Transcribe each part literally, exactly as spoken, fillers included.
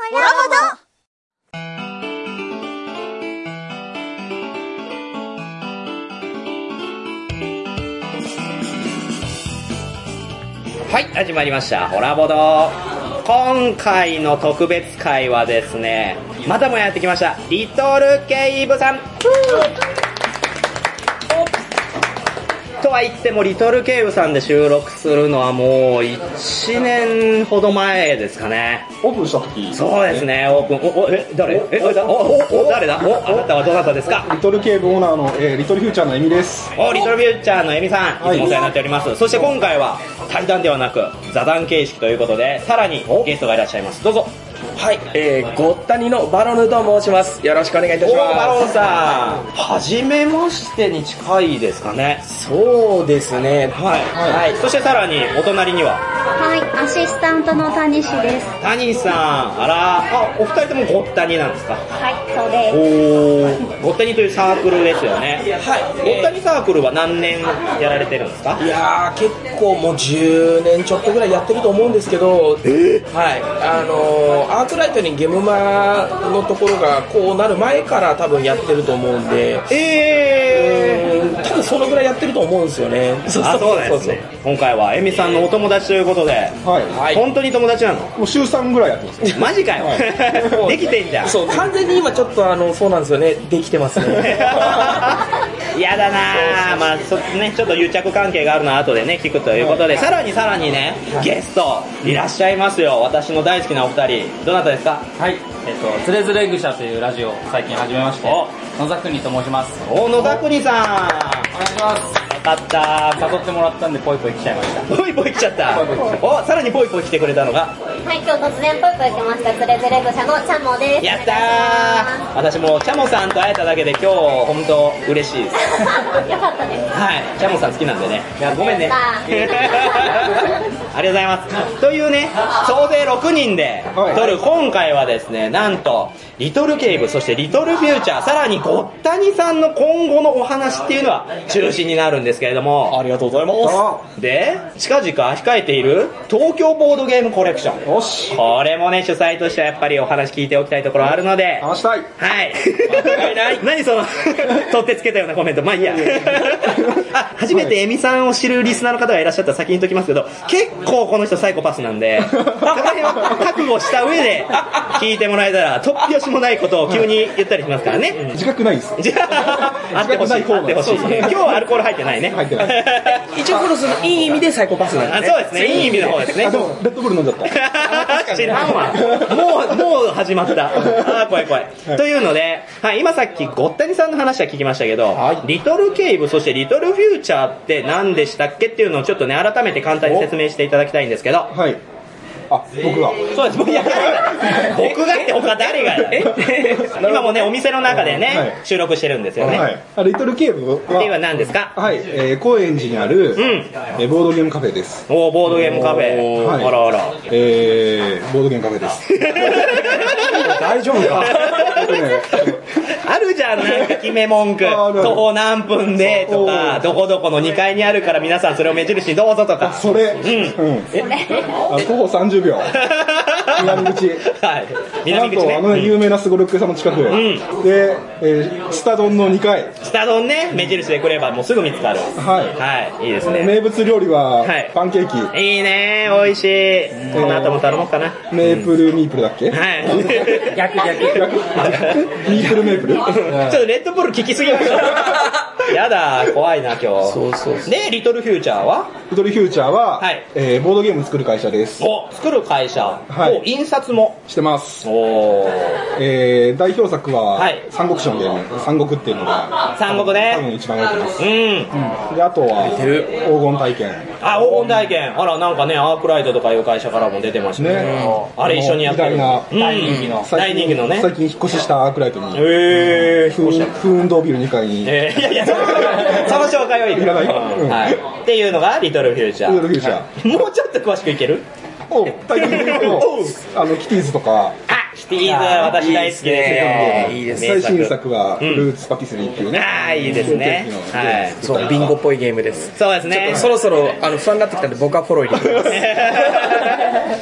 ホラボド。 はい、始まりましたホラボド。今回の特別会はですね、またもやってきましたリトルケイブさんとは言っても、リトルケイブさんで収録するのはもういちねんほど前ですかね。 オープンした時。 そうですね、オープン。お、お、え、誰え、お、お、お、誰だお、あなたはどなたですか？ リトルケイブオーナーの、えー、リトルフューチャーのエミです。 お、リトルフューチャーのエミさん、いつもお世話になっております。はい、そして今回は対談ではなく座談形式ということで、さらにゲストがいらっしゃいます。どうぞ。 はい、えー、ごったにのバロヌと申します。よろしくお願いいたします。 おー、バロンさん、はじめましてに近いですかね。 そうですね。 はい、はい、はい。そしてさらにお隣には、 はい、アシスタントの谷氏です。 谷さん、あら、あ、お二人ともごったになんですか？ はい、そうです。 おー、ごったにというサークルですよね。 はい。 ごったにサークルは何年やられてるんですか？ いやー、結構もうじゅうねんちょっとぐらいやってると思うんですけど、えー、はい、あのー、アークライトにゲムマのところがこうなる前から多分やってると思うんで、 えー、多分そのぐらいやってると思うんですよね。 そうそうそうですね。今回はエミさんのお友達ということで、はい、本当に友達なの？ もう週さんぐらいやってますよ。 マジかよ。はい、できてんじゃん。 そう、完全に今ちょっとあのそうなんですよね。できてますね。 やだなぁ。まあそね、ちょっと癒着関係があるのは後でね聞くということで、はい、さらにさらにね、ゲストいらっしゃいますよ。私の大好きなお二人、どなたですか？ はい、えっとつれづれぐしゃというラジオを最近始めまして、野沢国と申します。 お、野沢国さん、 お願いします。 よかった。 誘ってもらったんでポイポイ来ちゃいました。 ポイポイ来ちゃった。ポイポイお、さらにポイポイ来てくれたのが、 はい、今日突然ポイポイ来ましたつれづれぐしゃのチャモです。 やったー。私もチャモさんと会えただけで今日本当嬉しいです。 よかったです。 はい、チャモさん好きなんでね。いや、ごめんね。ありがとうございます。というね、総勢ろくにんで撮る今回はですね、なんとリトルケイブ、そしてリトルフューチャー、さらにごったにさんの今後のお話っていうのは中心になるんですけれども、 ありがとうございます。 で、近々控えている東京ボードゲームコレクション、よし、これもね、主催としてはやっぱりお話聞いておきたいところあるので、 話したい。 はい。何その取ってつけたようなコメント。まあいいや。あ、初めてエミさんを知るリスナーの方がいらっしゃったら先に言っときますけど、結構この人サイコパスなんで、その辺は覚悟した上で聞いてもらえたら、突拍子もないことを急に言ったりしますからね。 自覚ないです。 あってほしい。あってほしい。今日はアルコール入ってないね。 入ってない。 一応このそのいい意味でサイコパスなんでね。 そうですね。いい意味の方ですね。 あ、でもレッドブル飲んじゃった。 知らんわ。もうもう始まった。ああ怖い怖い。というので、はい、今さっきごったにさんの話は聞きましたけど、はい、リトルケイブ、そしてリトルフューチャーって何でしたっけっていうのをちょっとね、改めて簡単に説明していただきたいんですけど。 はい。あ、僕が。 そうです。いや、僕がって他誰がえ今もね、お店の中でね、はい、収録してるんですよね。はい。 リトルケーブはっていうのは何ですか？ はい、えー、高円寺にある、うん、えー、ボードゲームカフェです。 おー、ボードゲームカフェ。はい、あらあら。 えー、ボードゲームカフェです。 大丈夫か？ あるじゃん、なんか決め文句。徒歩何分でとか、どこどこのにかいにあるから皆さんそれを目印にどうぞとか。 それ。うん。うん。え、あ、徒歩さんじゅうびょう。南口。はい。南口ね。なんと、あの有名なスゴロク屋さんの近くで。うん。で、えー、スタ丼のにかい。 スタ丼ね、目印でくればもうすぐ見つかる。はい。はい。いいですね。 名物料理は、パンケーキ。 いいね、美味しい。この後も頼もうかな。 メープルミープルだっけ？ はい。 逆逆。逆ミープルメープル？ ちょっとレッドブル効きすぎました。やだ、怖いな今日。そうそう。で、リトルフューチャーは？ リトルフューチャーは、はい、えー、ボードゲーム作る会社です。 お、作る会社。はい。印刷もしてます。おー。えー、代表作は、はい、三国志のゲーム、三国っていうのが、 三国ね。 多分一番売れてます。うん。 うん。 で、あとは、黄金体験。 あ、黄金体験。あら、なんかね、アークライトとかいう会社からも出てましたね。ね、あれ一緒にやってる。 大人気の。 大人気のね。 最近引っ越ししたアークライトに。 へー。 風雲堂ビルにかいに。 えー、いやいや、その紹介はいい。いらない。はい。っていうのがリトルフューチャー。 リトルフューチャー。 もうちょっと詳しくいける？ お、大変に言うと、あの、キティーズとか。 あ、 シティーズは私大好きですよ。 いいですね。最新作はフルーツパティスリーっていうね。 ああ、いいですね。はい。 そう、ビンゴっぽいゲームです。 そうですね。 そろそろ、あの、不安になってきたんで僕はフォロー入れてます。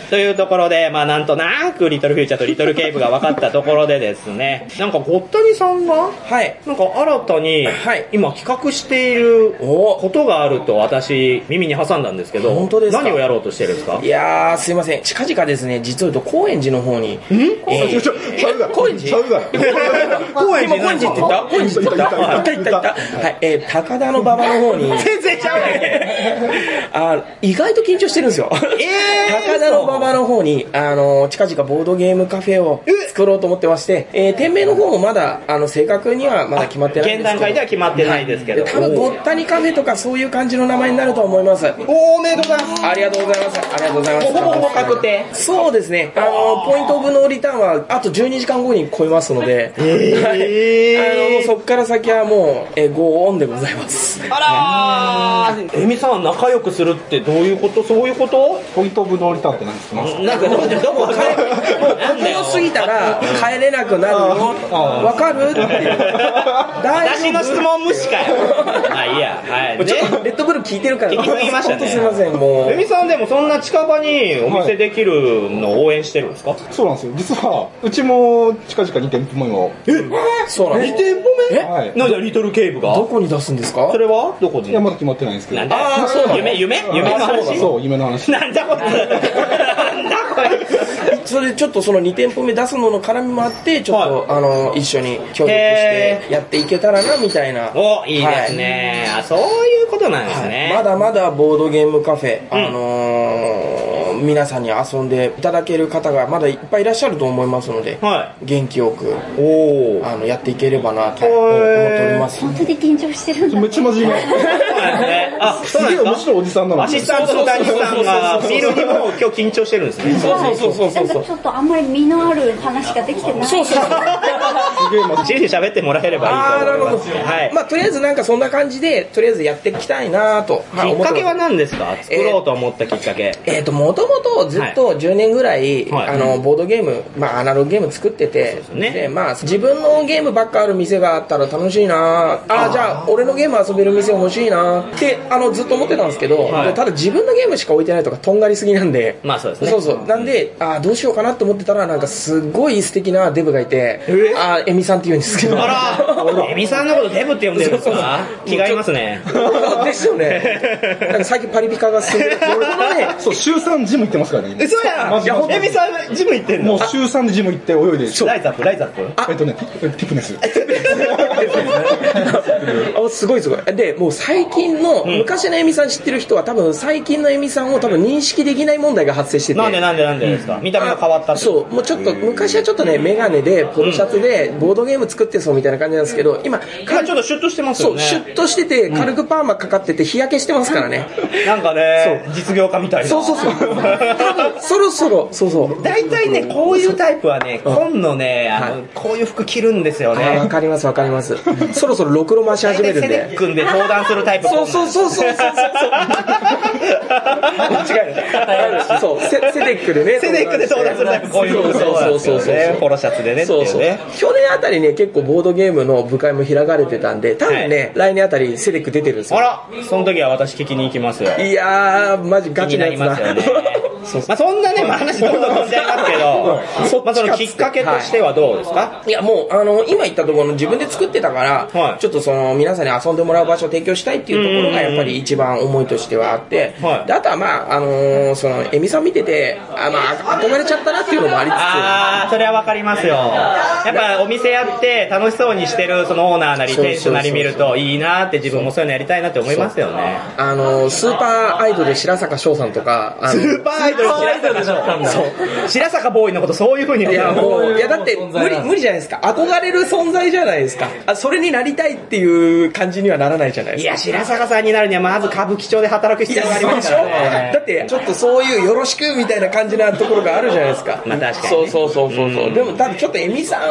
というところで、まあなんとなくリトルフューチャーとリトルケイブが分かったところでですね、なんかごったにさんが、はい。なんか新たに、はい。今企画していることがあると私、耳に挟んだんですけど、 本当ですか？ 何をやろうとしてるんですか？ いやー、すいません。近々ですね、実を言うと高円寺の方に。んえー、ちょ、ちゃうが、高円寺ちゃうが。高円寺高円寺って言った高円寺って言った行った行った行った。はい、えー、高田の馬場の方に。 全然ちゃうねあ、意外と緊張してるんですよ。えー、高田の馬場の方に、あの、近々ボードゲームカフェを作ろうと思ってまして、えー、店名の方もまだ、あの、正確にはまだ決まってないんですけど。 現段階では決まってないですけど。 多分、ごったにカフェとかそういう感じの名前になると思います。 おめでとうございます。 ありがとうございます。ありがとうございます。 ほぼほぼ確定。 そうですね。あの、ポイントオブノーリターンは、あとじゅうにじかんごに超えますので、 えー、 はい。あの、もうそっから先はもう、えー、ゴーオンでございます。 あらー、エミさん仲良くするってどういうこと？そういうこと？ ポイントオブノーリターンって何ですか？ なんかどこどこ帰れ、 もうここ過ぎたら帰れなくなるよ。わかるっていう。 私の質問無視かよ。あ、いいや。はい。 ちょっとレッドブル聞いてるから。 聞きすぎましたね。 すいません、もう。 エミさんでもそんな近場にお店できるのを応援してるんですか？はい、 そうなんですよ。実は、うちも近々に店舗目を。 えそうなんですか？に店舗目？はい。なんでリトルケイブが？ どこに出すんですか？ それはどこに？ いや、まだ決まってないんですけど。 なんだ？ああ、そう夢夢夢の話？ そう、夢の話。 なんだこれ。なんだこれ。 それでちょっとそのに店舗目出すのの絡みもあって、ちょっと、はい、あの、一緒に協力してやっていけたらな、みたいな。 お、いいですね。はい、あ、そういうことなんですね。 はい、まだまだボードゲームカフェ、うん、あのー、皆さんに遊んでいただける方がまだいっぱいいらっしゃると思いますので、はい、元気よくおあのやっていければなと思っております。 本当に緊張してるんだ。 めっちゃ真面目。 あ、 すげえ面白いおじさんなの。 アシスタントの谷さんが見るにも今日緊張してるんですね。 そうそうそうそうそう。 ちょっとあんまり身のある話ができてない。 そうそうそう。 自由に喋ってもらえればいいと思います。はい。 まあとりあえずなんかそんな感じでとりあえずやっていきたいなと。 きっかけは何ですか？作ろうと思ったきっかけ。 えっともともとずっとじゅうねんぐらいあのボードゲーム、まあアナログゲーム作ってて、でまあ自分のゲームばっかある店があったら楽しいな。あじゃあ俺のゲーム遊べる店欲しいなってあのずっと思ってたんですけど、ただ自分のゲームしか置いてないとかとんがりすぎなんで、 まあそうですね。 そうそうなんであどうしようかなと思ってたらなんかすごい素敵なデブがいて、あエミさんって言うんですけど、 あらエミさんのことデブって呼んでるんですか？気が合いますね。 ですよね。なんか最近パリピカが進んでる。 そう週さんジム行ってますからね。 えそうや。エミさんジム行ってんの？ もう週さんでジム行って泳いで。 ライズアップライズアップ。 えっとねティプネス。 あすごいすごい。でもう最近の昔のエミさん知ってる人は多分最近のエミさんを多分認識できない問題が発生してて。 なんでなんでなんでですか？見た目が変わったって。 そうもうちょっと昔はちょっとねメガネでポロシャツでボードゲーム作ってそうみたいな感じなんですけど、今今ちょっとシュッとしてますよね。 そうシュッとしてて軽くパーマかかってて日焼けしてますからね。 なんかね実業家みたいな。 そうそうそう。多分そろそろそうそう。 大体ねこういうタイプはね紺のねあのこういう服着るんですよね。 わかりますわかります。そろそろろくろ回し始めるんで。 セデックで登壇するタイプ。 そうそうそうそうそうそう。間違いない。そうセデックでね。 セデックで登壇するタイプこういう服そうそうそう。 ポロシャツでね。 そうそう。去年あたりね結構ボードゲームの部会も開かれてたんで、多分ね来年あたりセデック出てるんですよ。 あらその時は私聞きに行きますよ。 いやーマジガチなやつだ。 気になりますよね。そうまあそんなね、まあ、話どんどん飛んじゃいますけど、まあそのきっかけとしてはどうですか？ はい、いやもうあの今言ったところの自分で作ってたから、はい、ちょっとその皆さんに遊んでもらう場所を提供したいっていうところがやっぱり一番思いとしてはあって、はい、であとはまああのー、そのエミさん見ててあまあ憧れちゃったなっていうのもありつつ、 ああそれはわかりますよ。やっぱお店やって楽しそうにしてるそのオーナーなり店主なり見るといいなって自分もそういうのやりたいなって思いますよね。 あのー、スーパーアイドル白坂翔さんとかスーパーアイドル白坂翔そう白坂ボーイのことそういう風にいやもういやだって無理無理じゃないですか。憧れる存在じゃないですか。あそれになりたいっていう感じにはならないじゃないですか。 いや白坂さんになるにはまず歌舞伎町で働く必要がありますからね。 だってちょっとそういうよろしくみたいな感じなところがあるじゃないですか。 まあ確かに、ね、 そうそうそうそうそう。でも多分ちょっとエミさん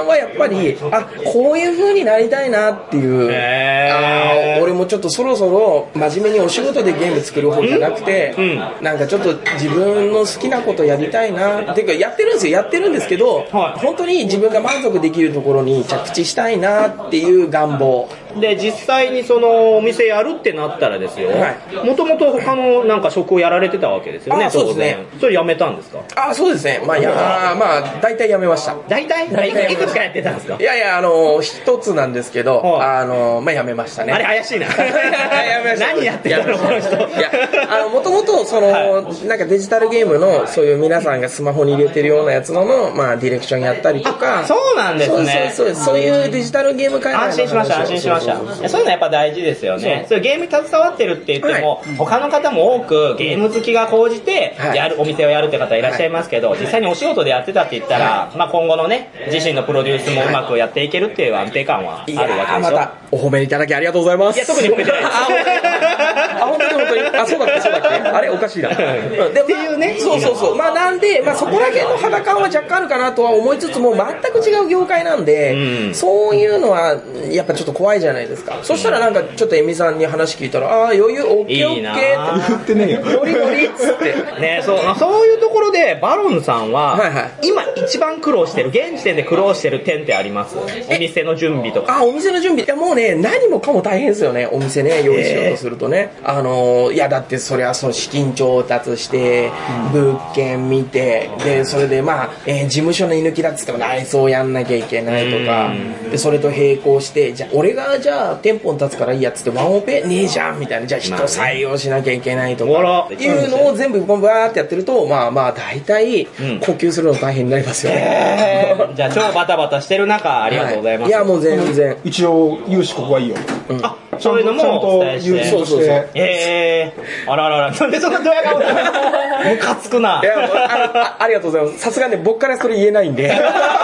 んはやっぱり、あ、こういう風になりたいなっていう、あ、俺もちょっとそろそろ真面目にお仕事でゲーム作る方じゃなくて、うん、なんかちょっと自分の好きなことやりたいなっていうか、やってるんですよ、やってるんですけど、はい、本当に自分が満足できるところに着地したいなっていう願望で、実際にそのお店やるってなったらですよ、もともと他のなんか職をやられてたわけですよね。 そうですね。 それ辞めたんですか？ あ、そうですね。まあ、いや、まあ、大体辞めました。 大体いくつかやってたんですか？ いやいや、あの、一つなんですけど、あの、まあ、辞めましたね。 あれ怪しいな。何やってたのこの人。いや、 あの、もともと、その、なんかデジタルゲームの、そういう皆さんがスマホに入れてるようなやつの、まあ、ディレクションやったりとか。 そうなんですね。 そうそうそう、そういうデジタルゲーム界隈の安心しました、安心しました。そういうのやっぱ大事ですよね。そういうゲームに携わってるって言っても、はい、他の方も多くゲーム好きが高じてやる、はい、お店をやるって方いらっしゃいますけど、はい、実際にお仕事でやってたって言ったら、はい、まあ今後のね、自身のプロデュースもうまくやっていけるっていう安定感はあるわけですよ。 またお褒めいただきありがとうございます。 いや、特に褒めてないです。 あ、本当に本当に。あ、そうだっけ、そうだっけ。あれ、おかしいな。でっていうね。そうそうそう。まあなんで、まあそこら辺の肌感は若干あるかなとは思いつつも、全く違う業界なんで、うん、そういうのはやっぱちょっと怖いじゃないですか。そしたらなんかちょっとエミさんに話聞いたら、ああ、余裕、オッケーオッケーって言ってねえよ。 ノリノリっつって。 ね、そう、そういうところで、バロンさんは、はいはい、今一番苦労してる、現時点で苦労してる点ってあります？お店の準備とか。 あ、お店の準備。いや、もうね、何もかも大変ですよね、お店ね、用意しようとするとね。あの、いや、だってそれはその資金調達して、物件見て、で、それでまあ、えー、事務所の居抜きだっつっても内装やんなきゃいけないとか、で、それと並行して、じゃあ、俺がじゃあ、店舗に立つからいいやっつって、ワンオペねえじゃんみたいな、じゃあ人採用しなきゃいけないとか、っていうのを全部バーってやってると、まあまあ、大体、呼吸するの大変になりますよ。 えー、じゃあ、超バタバタしてる中、ありがとうございます。 はい、いや、もう全然。 一応、融資ここはいいよ。 うん、あ、そういうのもお伝えして。 そうそうそう。 えー、あららら、なんでそんなドヤ顔だムカつくな。 いや、あ, ありがとうございます。さすがに僕からそれ言えないんで。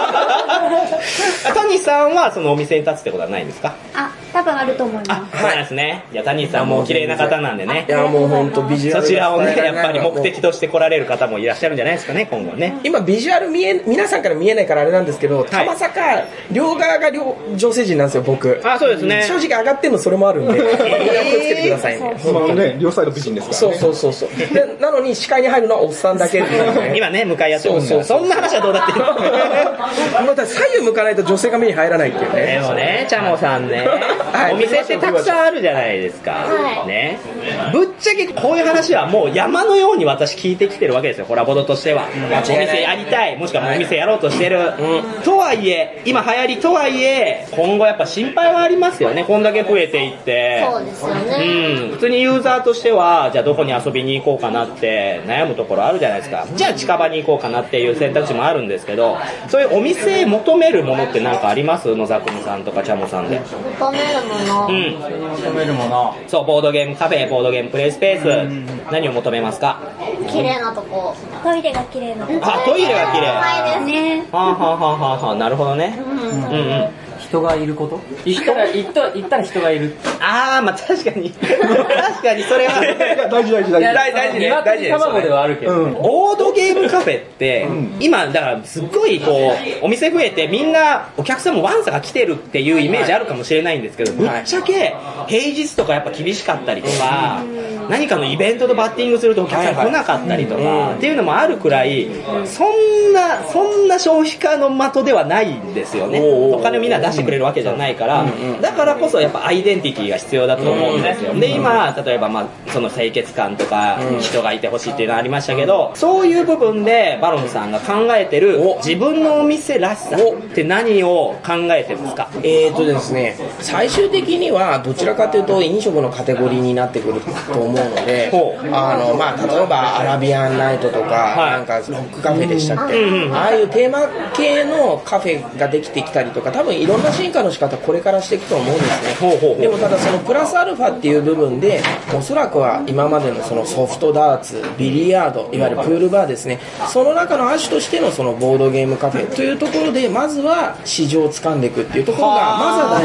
谷さんはそのお店に立つってことはないんですか？ あ、多分あると思います。 そうなんですね。いや、谷さんも綺麗な方なんでね。 いや、もう本当ビジュアル。 そちらをね、やっぱり目的として来られる方もいらっしゃるんじゃないですかね、今後ね。 今、ビジュアル見え、皆さんから見えないからあれなんですけど、たまさか、両側が両女性陣なんですよ、僕。 あ、そうですね。 正直上がってんのそれもあるんで、気をつけてくださいね。 まあね、両サイド美人ですからね。 そうそうそうそう。で、なのに視界に入るのはおっさんだけっていうね。 今ね、向かい合ってますから。そんな話はどうだってまた左右向かないと女性が目に入らないっていうね。 でもね、チャモさんね、お店ってたくさんあるじゃないですか。はい、ね。ぶっちゃけこういう話はもう山のように私聞いてきてるわけですよ、ホラボドとしては。お店やりたい、もしくはお店やろうとしてる。うん、とはいえ、今流行りとはいえ、今後やっぱ心配はありますよね、こんだけ増えていって。 そうですよね。 うん。普通にユーザーとしては、じゃあどこに遊びに行こうかなって悩むところあるじゃないですか。じゃあ近場に行こうかなっていう選択肢もあるんですけど、そういうお店求めるものって何かあります？野沢国さんとかチャモさんで。 求めるもの。 うん。 求めるもの。 そう、ボードゲームカフェ、ボードゲームプレイスペース、何を求めますか？ 綺麗なとこ。トイレが綺麗なとこ。 あ、トイレが綺麗。 はいですね。 はあ、はあはあはあ、なるほどね。うんうんうん。 人がいること？行ったら、行った行ったら人がいる。 あー、まあ確かに。確かにそれは。 いや、大事大事大事。 大事大事ね。 大事卵ではあるけど、ね。 ボードゲームカフェって、うん、今、だからすっごいこう、お店増えてみんな、お客さんもワンサが来てるっていうイメージあるかもしれないんですけど、ぶっちゃけ、平日とかやっぱ厳しかったりとか、何かのイベントとバッティングするとお客さん来なかったりとか、っていうのもあるくらい、そんな、そんな消費家の的ではないんですよね。お金をみんな出してくれるわけじゃないから、だからこそやっぱアイデンティティが必要だと思うんですよ。で、今、例えばまあ、その清潔感とか、人がいてほしいっていうのがありましたけど、そういう部分でバロンさんが考えてる自分のお店らしさって何を考えてますか？ えーとですね、最終的にはどちらかというと飲食のカテゴリーになってくると思うので、あの、まあ、例えばアラビアンナイトとか、はい、なんかロックカフェでしたっけ、うんうん、ああいうテーマ系のカフェができてきたりとか、多分いろんな進化の仕方これからしていくと思うんですね。ほうほうほう。でもただそのプラスアルファっていう部分で、おそらくは今までのそのソフトダーツ、ビリヤード、いわゆるプールバーですね、その中の亜種としてのそのボードゲームカフェというところで、まずは市場を掴んでいくっていうところがまずは大事なんじ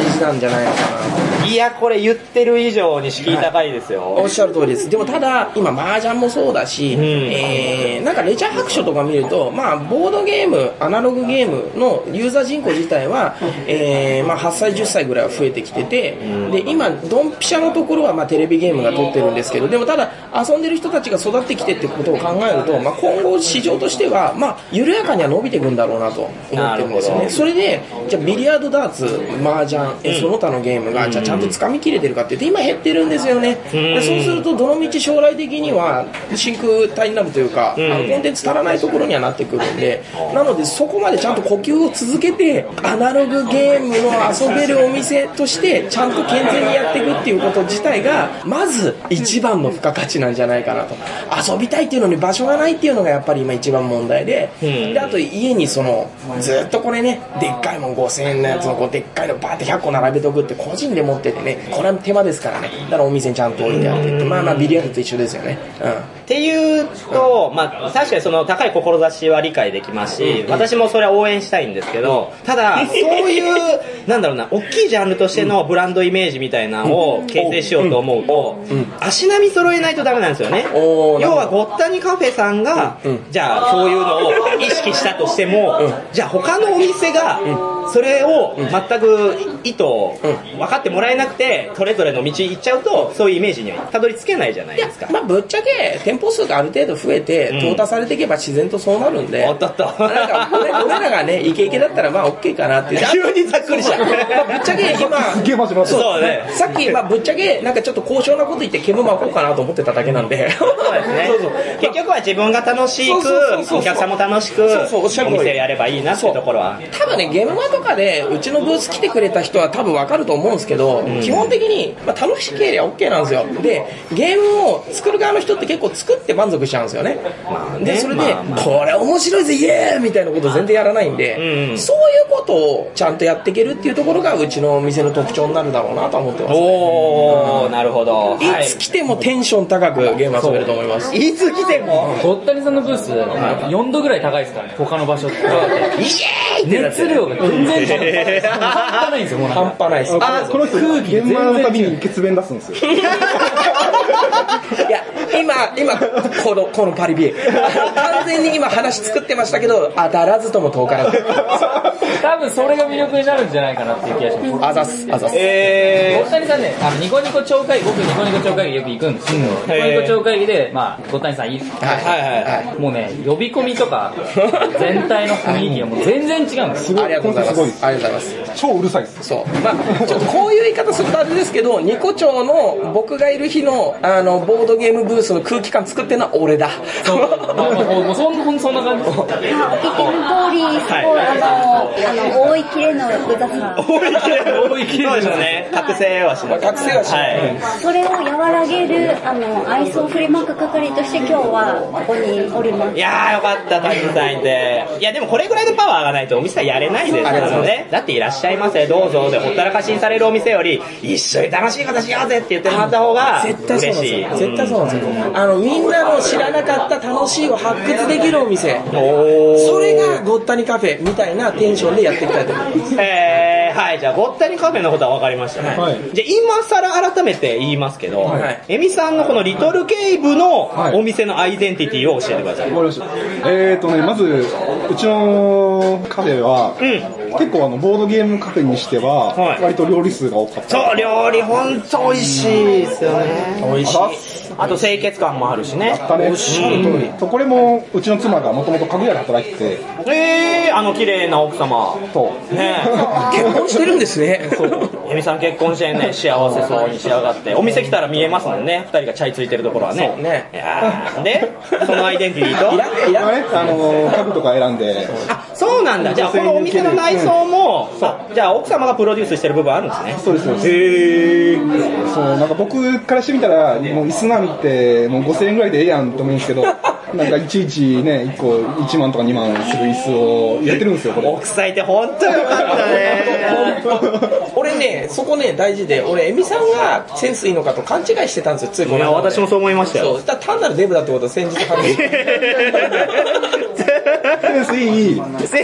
じゃないのかな。 いや、これ言ってる以上に敷居高いですよ。 おっしゃる通りです。でもただ、今、麻雀もそうだし、うん、えー、なんかレジャー白書とか見ると、まあ、ボードゲーム、アナログゲームのユーザー人口自体は、えー、まあ、はっさい、じゅっさいぐらいは増えてきてて、うん、で、今、ドンピシャのところは、まあ、テレビゲームが取ってるんですけど、でもただ、遊んでる人たちが育ってきてってことを考えると、まあ、今後市場としては、まあ、緩やかには伸びていくんだろうなと思ってるんですよね。それで、じゃあ、ビリヤード、ダーツ、麻雀、えその他のゲームが、うん、じゃあちゃんと掴みきれてるかって言って、今減ってるんですよね。でそうすると、どのみち将来的には、真空体になるというか、うん、あのコンテンツ足らないところにはなってくるんで、なので、そこまでちゃんと呼吸を続けて、アナログゲームの遊べるお店として、ちゃんと健全にやっていくっていうこと自体が、まず一番の付加価値なんじゃないかなと。遊びたいっていうのに場所がないっていうのがやっぱり今一番問題で、うん、であと家にその、ずっとこれね、でっかいもんごせんえんのやつのこうでっかいのバーってひゃっこ並べとくって個人で持っててね、これは手間ですからね。だからお店にちゃんと置いてあってって、まあまあビリヤードと一緒ですよね。うん。 っていうと、まあ確かにその高い志は理解できますし、私もそれは応援したいんですけど、ただそういうなんだろうな、大きいジャンルとしてのブランドイメージみたいなのを形成しようと思うと、足並み揃えないとダメなんですよね。要はごったにカフェさんがじゃあそういうのを意識したとしても、じゃあ他のお店がそれを全く意図を分かってもらえなくて、それぞれの道行っちゃうと、そういうイメージにはたどり着けないじゃないですか。 まあぶっちゃけ店舗数がある程度増えて淘汰されていけば自然とそうなるんで、 おっとっと、なんか俺らがねイケイケだったらまあ OK かなって。 急にざっくりした。 まあぶっちゃけ今そうね。 さっきまあぶっちゃけなんかちょっと高尚なこと言って煙巻こうかなと思ってただけなんで。 そうですね。そうそう、結局は自分が楽しく、お客さんも楽しくお店やればいいなっていうところは。 多分ねゲームマとかでうちのブース来てくれた人は多分分かると思うんですけど、うん、基本的に、まあ、楽しければ OK なんですよ。でゲームを作る側の人って結構作って満足しちゃうんですよね。まあ、ね、でそれで、まあまあ、これ面白いぜイエーイみたいなこと全然やらないんで、うん、そういうことをちゃんとやっていけるっていうところがうちの店の特徴になるだろうなと思ってます、ね。 おー、うん、なるほど。 いつ来てもテンション高くゲーム遊べると思います。 いつ来てもごったにさんのブースよんどぐらい高いですからね、他の場所って。イエーイ熱量が全然違う。半端ないんですよ、もう半端ないです。 あ、この人空気現場のたびに血便出すんですよ。 いや今今このこのパリビ完全に今話作ってましたけど、当たらずとも遠からず。 多分それが魅力になるんじゃないかなっていう気がします。 あざすあざす。 えー、ごったにさんね、あのニコニコ超会議、僕ニコニコ超会議よく行くんですけど、ニコニコ超会議でまあごったにさんいる。 はいはいはい。 もうね呼び込みとか全体の雰囲気がもう全然違うんです。 ありがとうございます。ありがとうございます。 超うるさいです。 そう。まあちょっとこういう言い方するとあれですけど、ニコ町の僕がいる日のあのボードゲームブースの空気感作ってるのは俺だ。 そう。まあもうそんなそんな感じです。 お聞きの通りすごいあのあの大いきれのうざさ。 大いきれ大いきれそうですよね。覚醒はしない。 覚醒はしない。 はい。それを和らげるあの愛想振りまく係として今日はここにおります。 いやーよかったタイムさんいて。いやでもこれぐらいのパワーがないとお店はやれないですからね。だっていらっしゃいませどうぞでほったらかしにされるお店より一緒に楽しいことしようぜって言ってもらった方が嬉しい。 絶対そうなんですよ。あのみんなの知らなかった楽しいを発掘できるお店。それがごったにカフェみたいなテンションでやっていきたいと思います。 えー、はい、じゃあごったにカフェのことは分かりましたね。はい、じゃあ今更改めて言いますけど、はい、エミさんのこのリトルケイブのお店のアイデンティティを教えてください。 はい、えーとねまずうちのカフェは、うん、結構あのボードゲームカフェにしては、はい、割と料理数が多かった。 そう料理本当美味しいですよね。美味しい。あと清潔感もあるしね。 あったね。おっしゃる通り。これもうちの妻がもともと家具屋で働いてて。 えー、あの綺麗な奥様。 そう。 ね結婚してるんですね。 そう。エミさん結婚してね、幸せそうに仕上がって、お店来たら見えますもんね。二人がチャイついてるところはね。 そうね。 いやで、そのアイデンティティと。いらいらね、あの家具とか選んで。 あ、そうなんだ。じゃあこのお店の内装も、うん、あじゃあ奥様がプロデュースしてる部分あるんですね。 そうですそうです。 へえ。 そうなんか僕からしてみたらもう椅子なんてもうごせんえんぐらいでええやんと思うんですけど。なんかいちいちねいっこいちまんとかにまんする椅子をやってるんですよこれ。 奥さんいて本当よかったね。 俺ねそこね大事で、俺エミさんがセンスいいのかと勘違いしてたんですよ。ついこの間。 いや私もそう思いましたよ。 そう。単なるデブだってことを先日判明。 センスいい。 センスいい。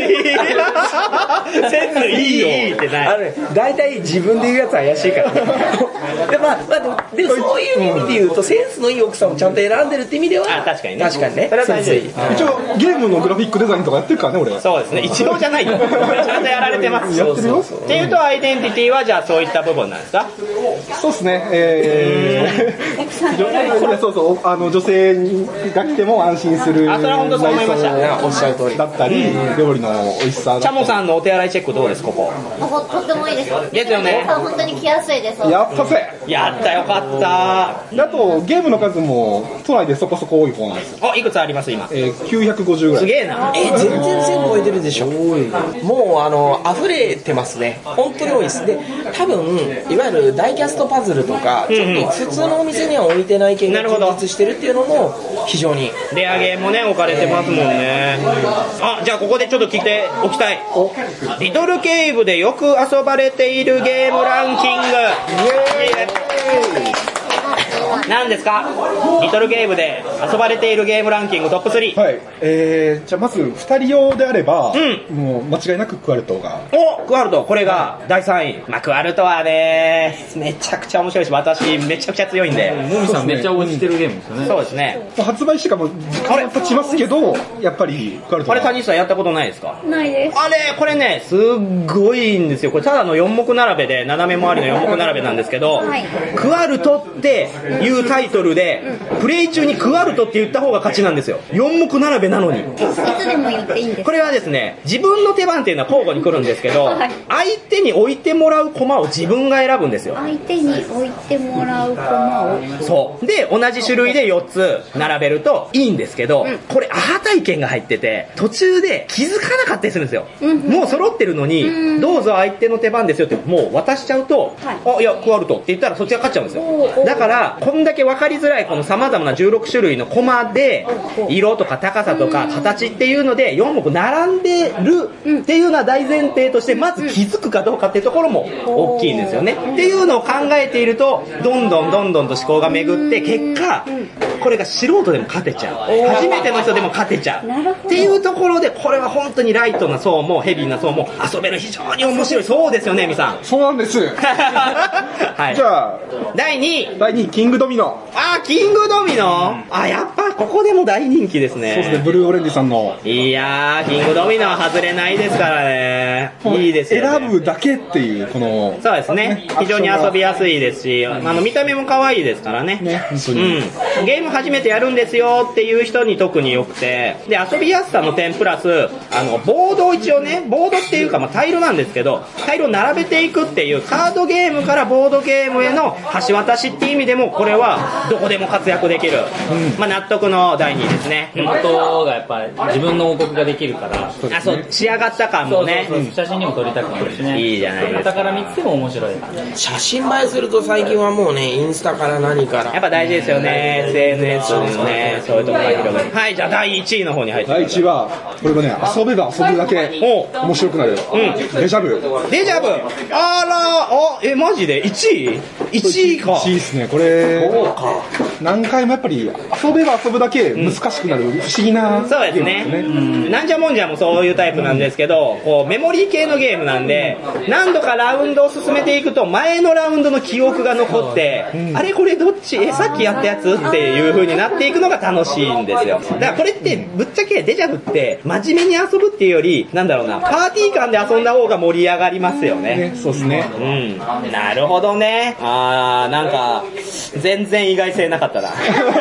センスいいってない。 あのね、大体自分で言うやつ怪しいからね。で、まあ、まあ、でも、でもそういう意味で言うと、センスのいい奥さんをちゃんと選んでるって意味では、 あ、確かにね。 確かにね。 それは大事。 一応、ゲームのグラフィックデザインとかやってるからね、俺。 そうですね。一応じゃないよ。ちゃんとやられてます。 やってるよ。 っていうと、アイデンティティはじゃあそういった部分なんですか？ そうですね。えー、 奥さんいやそうそう、あの、女性が来ても安心する。 あ、それは本当そう思いました。 おっしゃる通り。 だったり、料理の美味しさ。 チャモさんのお手洗いチェックどうですここ？ とってもいいです。 ですよね。 本当に来やすいです。 やったぜ。 やったよかった。 あと、ゲームの数も、都内でそこそこ多い方なんですよ。 あ、いくつあります今？ えー、きゅうひゃくごじゅうぐらい。 すげえな。 え、全然せん超えてるでしょ。もう、あの、溢れてますね。本当に多いです。で、多分、いわゆるダイキャストパズルとか、ちょっと普通のお店には置いてない系が充実してるっていうのも、非常に。 レアゲーもね、置かれてますもんね。あ、じゃあここでちょっと聞いておきたい。リトルケイブでよく遊ばれているゲームランキング。イエーイ。何ですか？リトルゲームで遊ばれているゲームランキングトップスリー。 はい。えー、じゃあまずふたり用であれば、うん、もう間違いなくクワルトが。 お、クワルト、これがだいさんい。まあ、クワルトはね、めちゃくちゃ面白いし、私めちゃくちゃ強いんで。 もみさんめっちゃ応じてるゲームですよね。 そうですね。 発売してからも時間経ちますけど、やっぱりクワルト。 あれ、谷さんやったことないですか？ ないです。 あれ、これね、すっごいんですよ。これただのよん目並べで、斜め回りのよん目並べなんですけど、はい、クワルトっていうタイトルで、プレイ中にクワルトって言った方が勝ちなんですよ。よん目並べなのに。いつでも言っていいんですか？ これはですね、自分の手番っていうのは交互に来るんですけど、はい、相手に置いてもらう駒を自分が選ぶんですよ。 相手に置いてもらう駒を。 そう。で、同じ種類でよっつ並べるといいんですけど、うん、これアハ体験が入ってて、途中で気づかなかったりするんですよ。うん、もう揃ってるのに、うん、どうぞ相手の手番ですよってもう渡しちゃうと、はい、あ、いや、クワルトって言ったらそっちが勝っちゃうんですよ。だから、こんだけ分かりづらいこの様々なじゅうろく種類のコマで色とか高さとか形っていうのでよん目並んでるっていうのは大前提としてまず気づくかどうかっていうところも大きいんですよねっていうのを考えているとどんどんどんどんと思考が巡って結果これが素人でも勝てちゃう初めての人でも勝てちゃうっていうところでこれは本当にライトな層もヘビーな層も遊べる非常に面白いそうですよねみさんそうなんですはいじゃあだいにいだいにいキングドミノあーキングドミノあ、やっぱここでも大人気ですね。 そうですね、ブルーオレンジさんの。 いやー、キングドミノは外れないですからね。いいですよね。 選ぶだけっていう、この。 そうですね。非常に遊びやすいですし、あの、見た目も可愛いですからね。 ね、本当に。 うん。ゲーム初めてやるんですよっていう人に特に良くて、で、遊びやすさの点プラス、あの、ボードを一応ね、ボードっていうか、まあ、タイルなんですけど、タイルを並べていくっていうカードゲームからボードゲームへの橋渡しっていう意味でも、これはどこでも活躍できる。うん、まあ、納得のだいにいですね。 あとがやっぱり自分の王国ができるから。 あ、そう、仕上がった感もね。 そうそうそう写真にも撮りたくなるしね。 いいじゃないですか。 傍から見てても面白い。 写真映えすると最近はもうね、インスタから何から。 やっぱ大事ですよね。エスエヌエス のね、そういうところが広がる。はい、じゃあだいいちいの方に入ってだいいちいは、これがね、遊べば遊ぶだけ面白くなる。うん。デジャブ。 デジャブあら、あ、え、マジで いちい ?いち 位か。 いちいですね、これ。何回もやっぱり遊べば遊ぶだけ難しくなる不思議な、 そうですね。なんじゃもんじゃもそういうタイプなんですけど、こうメモリー系のゲームなんで、何度かラウンドを進めていくと前のラウンドの記憶が残って、あれこれどっちえ、さっきやったやつっていう風になっていくのが楽しいんですよ。だからこれってぶっちゃけデジャブって真面目に遊ぶっていうより、なんだろうな、パーティー感で遊んだ方が盛り上がりますよね。 ねそうですね。 うん。なるほどね。あー、なんか全然意外性なかったな。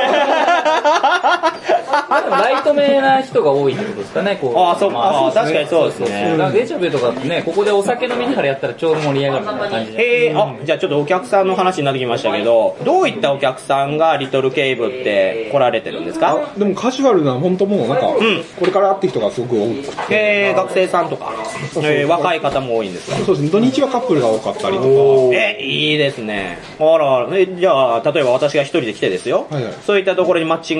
ライトめな人が多いってことですかね、こう。 ああ、そっか、確かにそうですね。 デジャブとかってね、ここでお酒飲みながらやったらちょうど盛り上がるみたいな感じで。 へえ、あ、じゃあちょっとお客さんの話になってきましたけど、どういったお客さんがリトルケイブって来られてるんですか？ でもカジュアルな、本当もうなんか、うん、これからって人がすごく多い。 へえ、学生さんとか、えー、若い方も多いんですか？ そうですね、土日はカップルが多かったりとか。 え、いいですね。あら、え、じゃあ、例えば私が一人で来てですよ、はいはい、そういったところにマッチング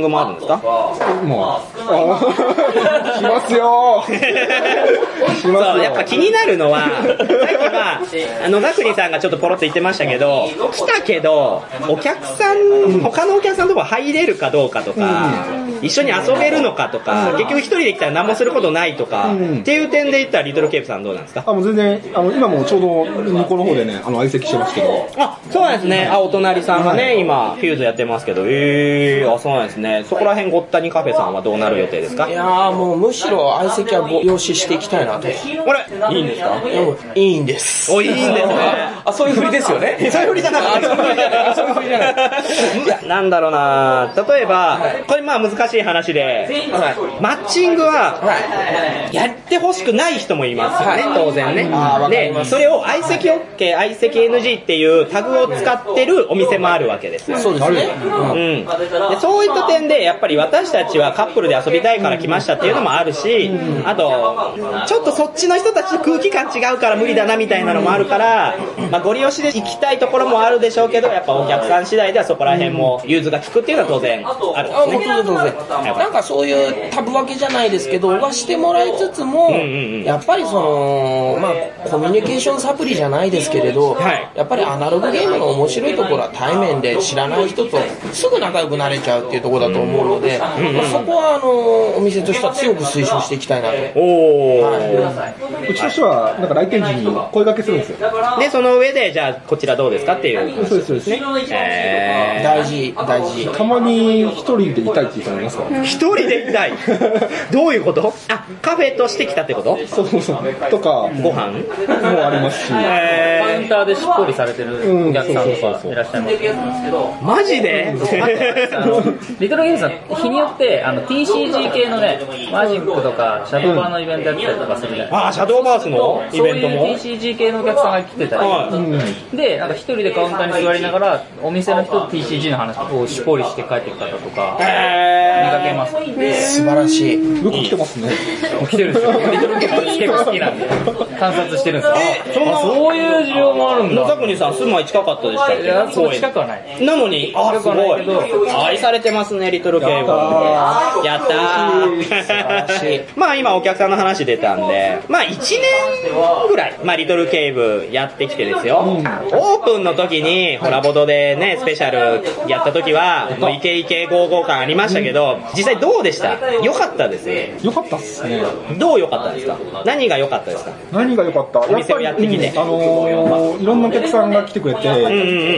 もあるんですか？ もう、しますよしますよ。 そう、やっぱ気になるのは、さっきは、あの、野国さんがちょっとポロッと言ってましたけど、来たけど、お客さん、他のお客さんのとこ入れるかどうかとか、一緒に遊べるのかとか、結局一人で来たら何もすることないとか、っていう点で言ったらリトルケープさんどうなんですか？ あ、もう全然、あの、今もちょうど向こうの方でね、あの、相席してますけど。 あ、そうなんですね。あ、お隣さんがね、今、フューズやってますけど、えー、あ、そうなんですね。そこら辺、ごったにカフェさんはどうなる予定ですか？ いやーもうむしろ相席はご用意していきたいなと。 これ、いいんですか？ いやもういいんです。 お、いいんですね。 あ、そういう振りですよね。 そういう振りじゃなくて、そういう振りじゃない。そういう振りじゃない。いや、なんだろうな、例えば、これまあ難しい話で、マッチングは、やってほしくない人もいますよね、当然ね。で、それを相席 OK、相席 エヌジー っていうタグを使ってるお店もあるわけですよ。 そうですね。 うん。で、そういった点で、やっぱり私たちはカップルで遊びたいから来ましたっていうのもあるし、あと、ちょっとそっちの人たちと空気感違うから無理だなみたいなのもあるから、まあご利用しで行きたいところもあるでしょうけど、やっぱお客さん次第ではそこら辺も融通が利くっていうのは当然あるんですね。 あ、もう当然当然。なんかそういうタブ分けじゃないですけど、はしてもらいつつも、やっぱりその、まあコミュニケーションサプリじゃないですけれど、やっぱりアナログゲームの面白いところは対面で知らない人とすぐ仲良くなれちゃうっていうところだと思うので、まあ、そこはあのお店としては強く推奨していきたいなと。 おー、 はい、うちとしてはなんか来店時に声掛けするんですよ。 でその上でじゃあこちらどうですかっていうそうですそうですね。 えー、大事大事。 たまに一人でいたいっていう人もいますから。 一人でいたいどういうこと？あ、カフェとして来たってこと？ そうそうそう。とかご飯もありますし、 えー、 カウンターでしっぽりされてるお客さんとかいらっしゃいますけど、 マジで？ リトルゲームさん日によってあの ティーシージー 系のねマジックとかシャドーバーのイベントやってたりとかするじゃないですか。 あ、シャドーバースのイベントもそういう ティーシージー 系のお客さんが来てたり、はい、でなんか一人でカウンターに座りながらお店の人と ティーシージー の話をしっぽりして帰っていく方とか見かけます。 素晴らしい。 よく来てますね。 来てるんですよ。リトルゲーム結構好きなんで観察してるんですよ。 え、そんなそういう需要もあるんだ。 野田国さん住まい近かったでしたっけ？ いや、そう近くはない。 なのに、あ、すごい。愛されてますね、リトルケーブ。やったー。まあ今お客さんの話出たんで、まあいちねんぐらい、まあリトルケーブやってきてですよ。オープンの時に、ホラボドでね、スペシャルやった時は、もうイケイケゴーゴー感ありましたけど、実際どうでした？良かったですね。 良かったっすね。 どう良かったですか？何が良かったですか？ 何が良かった？ お店をやってきて。 うん、あのー、いろんなお客さんが来てくれて、うんうんうん、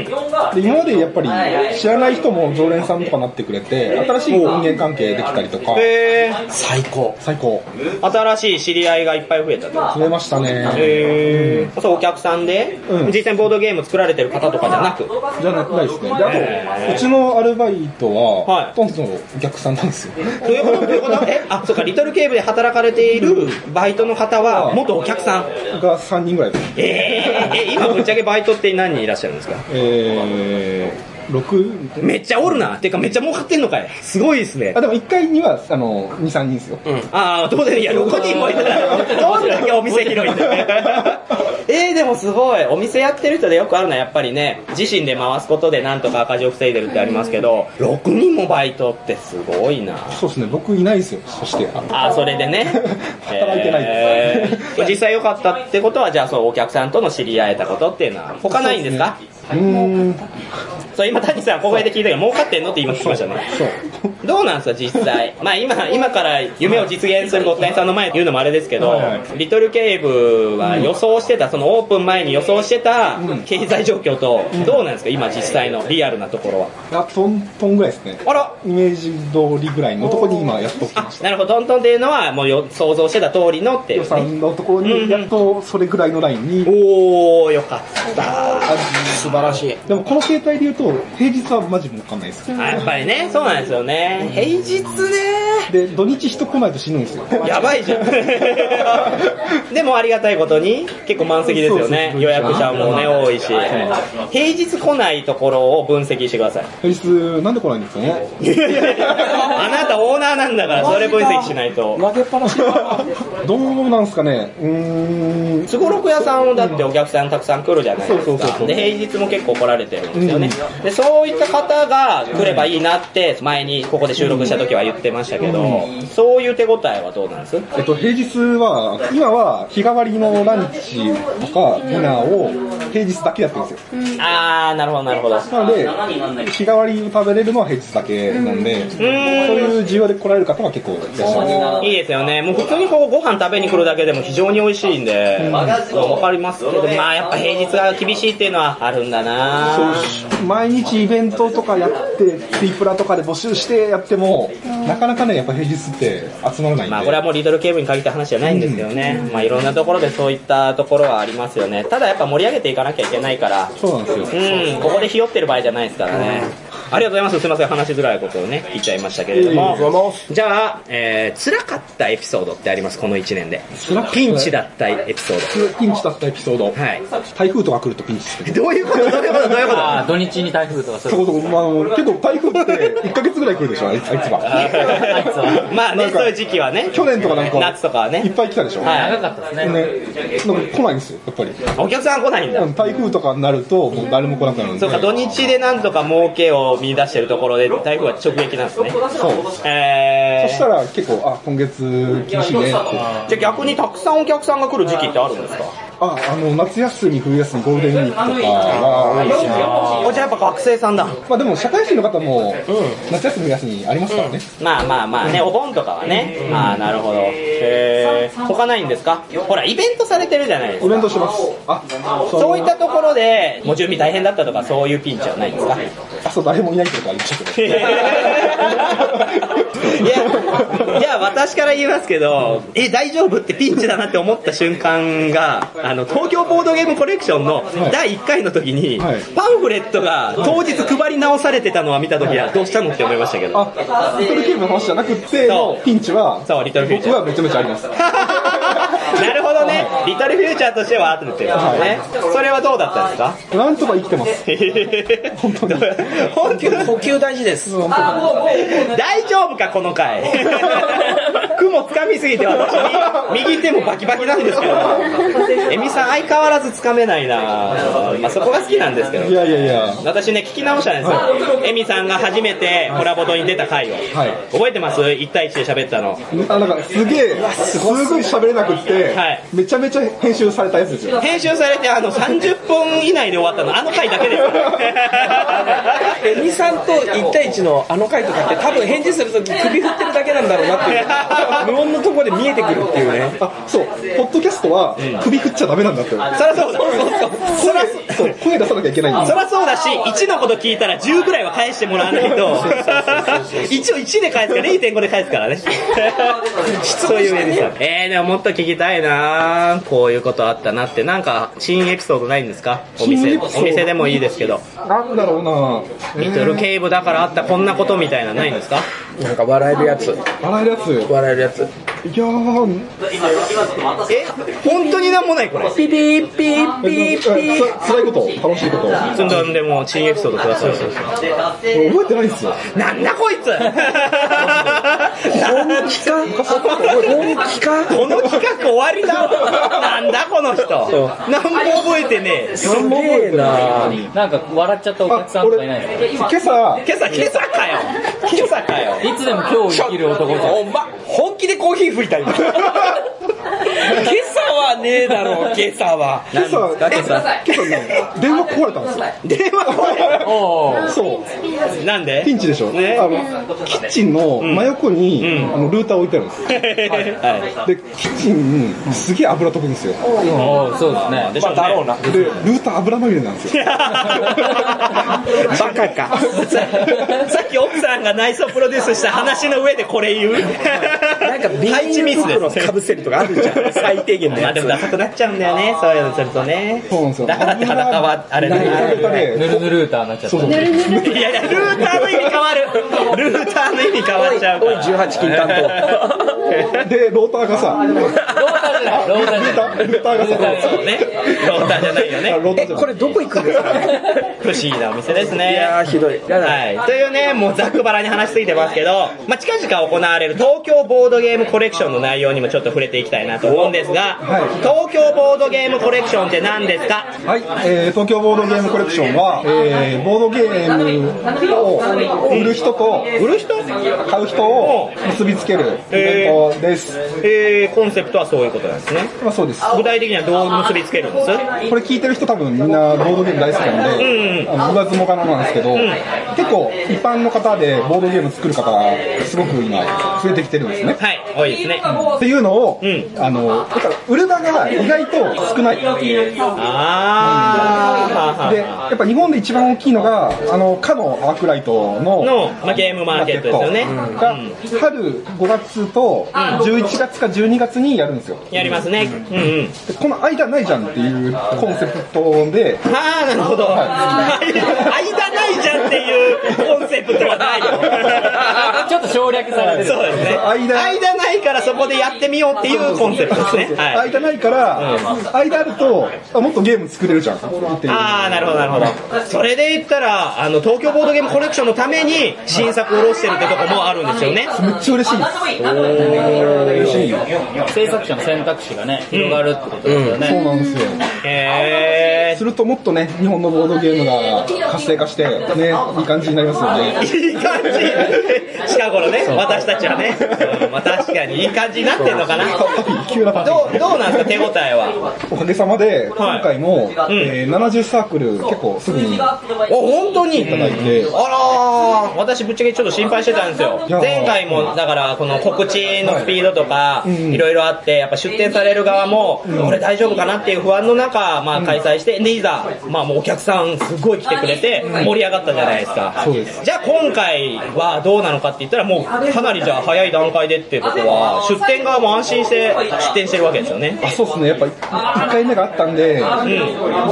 で今までやっぱり知らない人も常連さんとかなってくれて、新しい人間関係できたりとか、 へー、最高最高。 新しい知り合いがいっぱい増えたと。 増えましたね。 へー、そうお客さんで、うん、実際にボードゲーム作られてる方とかじゃなくじゃないですね。であとうちのアルバイトは、はい、ほとんどのお客さんなんですよ。 どういうこと？どういうこと？え、あ、そうか、リトルケーブで働かれているバイトの方は元お客さんがさんにんぐらいです。 えー、え、今ぶっちゃけバイトって何人いらっしゃるんですか？ えー、ろくめっちゃおるな。てかめっちゃ儲かってんのかい。すごいですね。 あ、でもいっかいにはあのに、さんにんですよ。 うん、ああ、当然。いやろくにんもいたらどんだけお店広いんだよえー、でもすごいお店やってる人でよくあるのはやっぱりね、自身で回すことでなんとか赤字を防いでるってありますけど、ろくにんもバイトってすごいな。 そうですね、僕いないですよ。そしてああ、それでね働いてないです、 えー、実際良かったってことは、じゃあそうお客さんとの知り合えたことっていうのは他ないんですか？ うーん、 そう、今谷さん小声で聞いたけど儲かってんのって今聞きましたね。そうどうなんですか実際。まあ今今から夢を実現するごったにさんの前で言うのもあれですけど、はいはい、リトルケーブは予想してた、そのオープン前に予想してた経済状況とどうなんですか今実際のリアルなところは。 あ、トントンぐらいですね。 あら、 イメージ通りぐらいのところに今やっと来ました。 なるほど、トントンっていうのはもうよ想像してた通りのっていう、ね、 予算のところにやっとそれぐらいのラインに、 うんうん、おー、よかった素晴らしい。 でもこの形態で言うと平日はマジ儲かんないです。 やっぱりね、そうなんですよね。平日ね。 で土日人来ないと死ぬんですよ。 やばいじゃんでもありがたいことに結構満席ですよね。予約者もね多いし、平日来ないところを分析してください。 平日なんで来ないんですかね。 あなたオーナーなんだからそれ分析しないと。 投げっぱなしどうなんですかね。うーん、 すごろく屋さんをだってお客さんたくさん来るじゃないですか。で平日も結構来られてるんですよね、うん、でそういった方が来ればいいなって前に試こで収録した時は言ってましたけど、うん、そういう手応えはどうなんです？ えっと、平日は、今は日替わりのランチとかディナーを平日だけやってるんですよ。 あー、なるほどなるほど。 なので、日替わりを食べれるのは平日だけなんで、うん、そういう需要で来られる方は結構いらっしゃいます。 いいですよね。もう普通にこうご飯食べに来るだけでも非常に美味しいんで、うん、わかりますけど、まあやっぱ平日が厳しいっていうのはあるんだな。 そう、毎日イベントとかやって、ツイプラとかで募集してやっても、うん、なかなかね、やっぱ平日って集まらないんで。 まあこれはもうリトルケーブに限った話じゃないんですけどね。うん、まあいろんなところでそういったところはありますよね。ただやっぱ盛り上げていかなきゃいけないから。 そうなんですよ。 うん、ここでひよってる場合じゃないですからね。ありがとうございます。すみません、話しづらいことをね、言っちゃいましたけれども。じゃあ、えー、辛かったエピソードってあります、このいちねんで。ピンチだったエピソード。ピンチだったエピソード。はい。台風とか来るとピンチする。 どういうことどういうことどういうことあ土日に台風とかそういうこと。まあ、結構台風っていっかげつぐらい来るでしょ、あいつは。 まあね、そういう時期はね。 去年とかなんか、 夏とかはね。 いっぱい来たでしょ。 はい、長かったですね。ね、 来ないんですよ、やっぱり。 お客さん来ないんだ。 台風とかになると、もう誰も来なくなるんで。 そうか、土日でなんとか儲けを見出してるところで、台風は直撃なんですね。 そう。えー、そしたら結構、あ、今月厳しいねって。じゃあ逆にたくさんお客さんが来る時期ってあるんですか？ あ、あの、夏休み、冬休み、ゴールデンウィークとかは多いし。 じゃあやっぱ学生さんだ。 まあでも、社会人の方も、夏休み、冬休みありますからね。 うん、まあまあまあね、お盆とかはね。うん、ああ、なるほど。へー。他ないんですか？ほら、イベントされてるじゃないですか。 イベントしてます。あ、 そういったところで、もう準備大変だったとか、そういうピンチはないんですか？ あ、そう、誰もいないとかありましたけど。 いや、いや、私から言いますけど、え、大丈夫ってピンチだなって思った瞬間が、あの、東京ボードゲームコレクションのだいいっかいの時に、はい、パンフレットが当日配り直されてたのは見た時はどうしたのって思いましたけど。 あ、リトルケーブの話じゃなくて、ピンチは、 そう、リトルフューチャー。 僕はめちゃめちゃあります。 なるほどね。リトルフューチャーとしてはあってるってことね。それはどうだったんですか？ なんとか生きてます。本当に。 本当に。 呼吸大事です。 大丈夫か、この回。雲掴みすぎて私、右手もバキバキなんですけど。エミさん相変わらず掴めないな。まあそこが好きなんですけど。 いやいやいや。 私ね、聞き直したんですよ。はい、エミさんが初めてコラボドに出た回を。はい、覚えてます？ いち 対いちで喋ったの。 あ、なんかすげえ、すごい喋れなくって、はい、めちゃめちゃ編集されたやつですよ。 編集されてあのさんじゅっぷん以内で終わったの、あの回だけです。 エミさんといち対いちのあの回とかって多分返事するとき首振ってるだけなんだろうなっていう無音のところで見えてくるっていうね。 あ、そう、ポッドキャストは首振っちゃダメなんだって。そりゃそうだ。 そらそう、声出さなきゃいけないんだ。 そりゃそうだし、いちのこと聞いたらじゅうぐらいは返してもらわないと、一応いちで返すから れいてんご で返すからね。そういうエピソード。えー、でももっと聞きたいな。こういうことあったなって。なんか新エピソードないんですか？お店、お店でもいいですけど。 なんだろうな。 リトルケーブだからあったこんなことみたいなないんですか？ なんか笑えるやつ。 笑えるやつ。 笑えるやつ。いやー。 え、本当になんもないこれ。 ピピーピーピーピー。 辛いこと、楽しいこと。 そんなんでも新エピソードください。 覚えてないんですよ。 なんだこいつ。 本気か？本気か？ この企画終わりだ。なんだこの人。なんも覚えてねえ。 すげえな。 なんか笑っちゃったお客さんとかいないですか？ 今朝、 今朝、今朝かよ。今朝かよ。 いつでも今日生きる男じゃん。 おま、本気でコーヒー振りたいんだ。今朝はねえだろう、今朝は。 今朝、今朝、今朝ね、電話壊れたんですよ。 電話壊れた？ おー。そう。 なんで？ ピンチでしょ。ね、あのキッチンの真横に、うん、あのルーター置いてあるんですよ。はい、で、キッチン、すげえ油飛ぶんですよ。 おー、そうですね。 でしょうね。まあ、だろうな。 で、ルーター油まみれなんですよ。バカか。さっき奥さんが内装プロデュースした話の上でこれ言う。 なんかビーチミスでかぶせるとかあるじゃん。最低限のやつ。 まあでもダサくなっちゃうんだよね。そういうのするとね。 そうなんですよ。 だからって裸はあれだね。 ヌルヌルーターになっちゃった。 そうそう。 いやいや、ルーターの意味変わる。ルーターの意味変わっちゃうから。 おいじゅうはち金担当。 で、ローターがさ、 ローターじゃない。ローターじゃない。 ルーターがそうね。ローターじゃないよね。 え、これどこ行くんですか？ 不思議なお店ですね。 いやー、ひどい。やだ。 はい。というね、もうざっくばらに話しすぎてますけど、まあ、近々行われる東京ボードゲームコレクションの内容にもちょっと触れていきたいなと思うんですが、 はい、 東京ボードゲームコレクションって何ですか？ はい、えー、東京ボードゲームコレクションは、えー、ボードゲームを売る人と、 売る人買う人を結びつけるイベントです。 えー、えー、コンセプトはそういうことなんですね。 まあそうです。 具体的にはどう結びつけるんです？ これ聞いてる人多分みんなボードゲーム大好きなんで、うん、あの言わずもがななんですけど、うん、結構一般の方でボードゲーム作る方がすごく今増えてきてるんですね。 はい、多いですね。 っていうのを、 うん、 あのやっぱ売る場が意外と少ない。 あで、やっぱ日本で一番大きいのがあのかのアークライトのの、まあ、ゲームマーケットですよね。 が春ごがつとじゅういちがつかじゅうにがつにやるんですよ。 やりますね。うんうん。 でこの間ないじゃんっていうコンセプトで、 ああなるほど。はい、間ないじゃんっていうコンセプトはないよ。 ちょっと省略されてる。 そうですね。間間ないからそこでやってみようっていうコンセプトですね。はい、 間ないから、うん、間あるとあもっとゲーム作れるじゃんっていう。 ああなるほどなるほど。それで言ったらあの東京ボードゲームコレクションのために新作を下ろしてるってとこもあるんですよね。 めっちゃ嬉しいです。 嬉しい。制作者の選択肢がね広がるってことですよね。 うんうん、そうなんですよ。 へー。 するともっとね日本のボードゲームが活性化してねいい感じになりますよね。 いい感じ。近頃ね私たちはね、うん、まあ確かにいい感じになってんのかな。 急などうどうなんですか手応えは。 おかげさまで今回も、はいえー、ななじゅうサークル結構すぐにお本当にいただいて、 あら私ぶっちゃけちょっと心配してたんですよ。前回もだからこの告知のスピードとかいろいろあってやっぱ出展される側もこれ大丈夫かなっていう不安の中、まあ、開催してでいざ、まあ、もうお客さんすごい来てくれて盛り上がったじゃないですか。 そうです。 じゃあ今回はどうなのかって言ったらもうかなりじゃあ早い段階でっていうことは出展側も安心して出展してるわけですよね。 あそうですねやっぱいっかいめがあったんで、うん、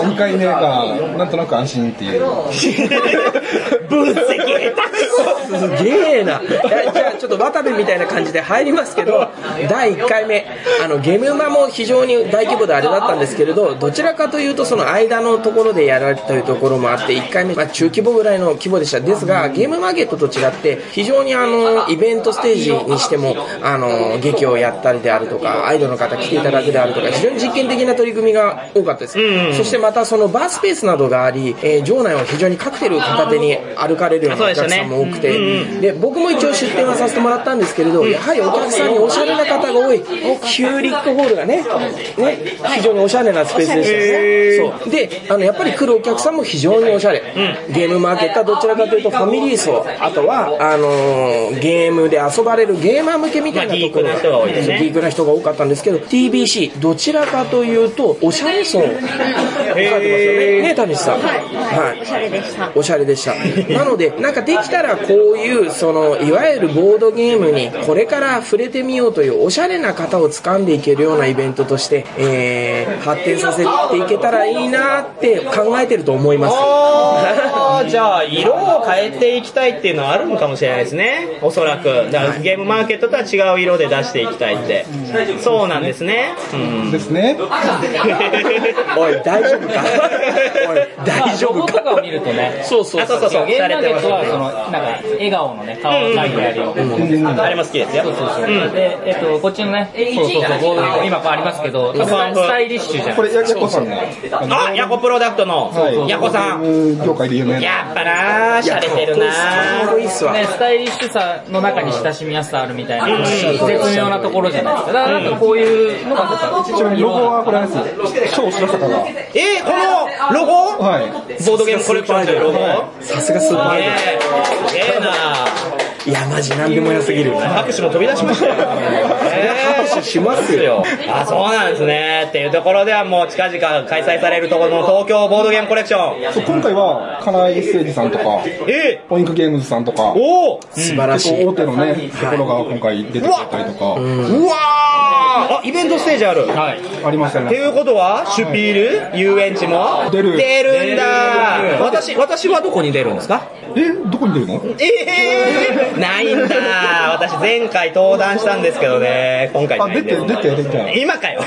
にかいめがなんとなく安心っていう分析下手くそすげえな。じゃあちょっと渡部みたいな感じで入りますけどだいいっかいめあのゲムマも非常に大規模であれだったんですけれどどちらかというとその間のところでやられたというところもあっていっかいめ、まあ、中規模ぐらいの規模でした。ですがゲームマーケットと違って非常にあのイベントステージにしてもあの劇をやったりであるとかアイドルの方来ていただくであるとか非常に実験的な取り組みが多かったです、うんうん、そしてまたそのバースペースなどがあり、えー、場内を非常にカクテル片手に歩かれるようなお客さんも多くて、ねうんうん、で僕も一応出店はさせてもらったんですけれど、うん、やはりお客さんにおしゃれな方が多いヒューリックホールがね、ね非常におしゃれなスペースでした、そうであのやっぱり来るお客さんも非常におしゃれ、うん、ゲームマーケットはどちらかというとファミリー層あとはあのー、ゲームで遊ばれるゲーマー向けみたいなところ、まあ、ギークな人が多いですね。ギークな人が多かったんですけど ティービーシー どちらかというとおしゃれ層書いてますよね。ね谷さん、はいはい、おしゃれでしたおしゃれでしたなのでなんかできたらこういうそのいわゆるボードゲームにこれから触れてみようというおしゃれな方を掴んでいけるようなイベントとして、えー、発展させていけたらいいなって考えてると思います。 あじゃあ色を変えていきたいっていうのはあるのかもしれないですね。おそらくだからゲームマーケットとは違う色で出していきたいって、うん、そうなんですね、うん、 ですねおい大丈夫かおい大丈夫かを見るとねそうそうそうそうゲームマーケットはそのなんか笑顔のね顔を描いてあるようなものですから、 あれも好きですよ。 そうそうそう、うん、でえっとこっちのねそうそうそうボードゲーム今ありますけどスタイリッシュじゃないこれヤコさんがあヤコプロダクトのヤコさん業界で有名なやっぱなーしゃれてるなーねスタイリッシュさの中に親しみやすさあるみたいな絶妙なところじゃないですか。だからなんかこういうのがちなみにロゴはこれあれです超白坂がえー、このロゴはいボードゲームコレクションというロゴさすがスーパーアイドルすげえないやマジ何でも良すぎる拍手も飛び出しましたよ、 えー、拍手しますよあそうなんですねっていうところではもう近々開催されるところの東京ボードゲームコレクションそう今回は金井誠司さんとかえポインクゲームズさんとかおお素晴らしい大手のねところが今回出てくれたりとか、 うわうわあイベントステージある、 はい、 ありましたね。 っていうことはシュピール遊園地も出る出るんだ。私私はどこに出るんですか。 えどこに出るの。 えー、ないんだ。私前回登壇したんですけどね今回あ出て出て出て今かよ